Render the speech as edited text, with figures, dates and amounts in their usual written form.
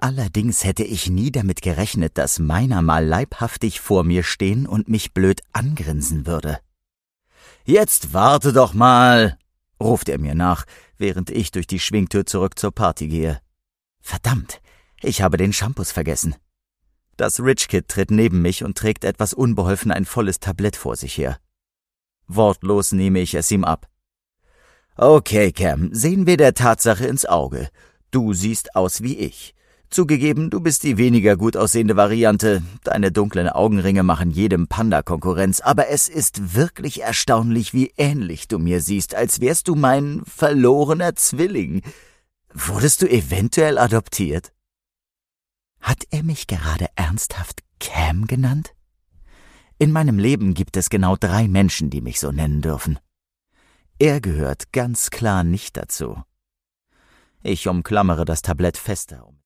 Allerdings hätte ich nie damit gerechnet, dass meiner mal leibhaftig vor mir stehen und mich blöd angrinsen würde. »Jetzt warte doch mal«, ruft er mir nach, während ich durch die Schwingtür zurück zur Party gehe. Verdammt, ich habe den Shampoos vergessen. Das Rich Kid tritt neben mich und trägt etwas unbeholfen ein volles Tablett vor sich her. Wortlos nehme ich es ihm ab. »Okay, Cam, sehen wir der Tatsache ins Auge. Du siehst aus wie ich. Zugegeben, du bist die weniger gut aussehende Variante. Deine dunklen Augenringe machen jedem Panda Konkurrenz, aber es ist wirklich erstaunlich, wie ähnlich du mir siehst, als wärst du mein verlorener Zwilling. Wurdest du eventuell adoptiert?« Hat er mich gerade ernsthaft Cam genannt? In meinem Leben gibt es genau 3 Menschen, die mich so nennen dürfen. Er gehört ganz klar nicht dazu. Ich umklammere das Tablett fester.